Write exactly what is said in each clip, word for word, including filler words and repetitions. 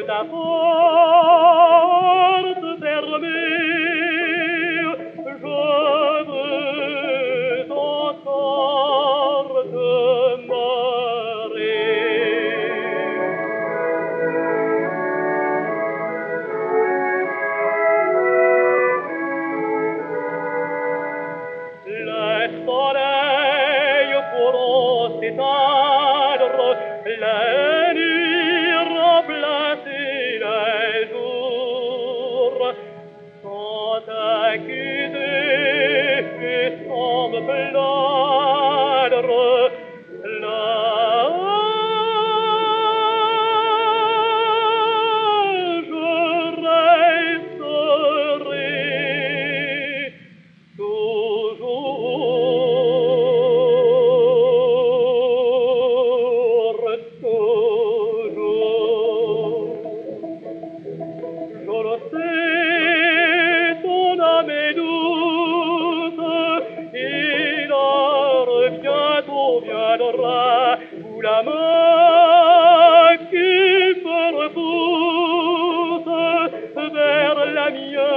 ta porte fermée, je veux encore demeurer. Le soleil pourra s'éteindre, la nuit remplacer le jour, sans t'accuser et sans me plaindre. Là, je resterai toujours, toujours. Je le sais, ton âme est douce, et l'heure bientôt viendra où la main qui me repousse vers la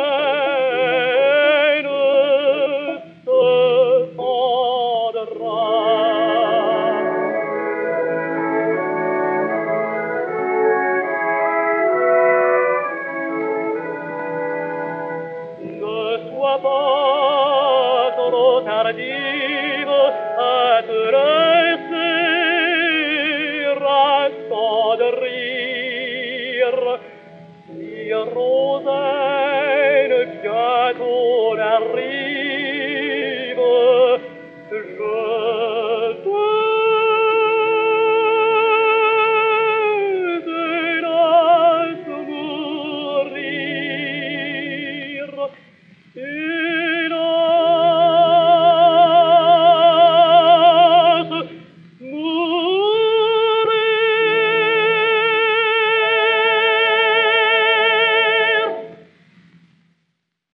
mienne se fendra. Ne sois pas trop tardive à te lever.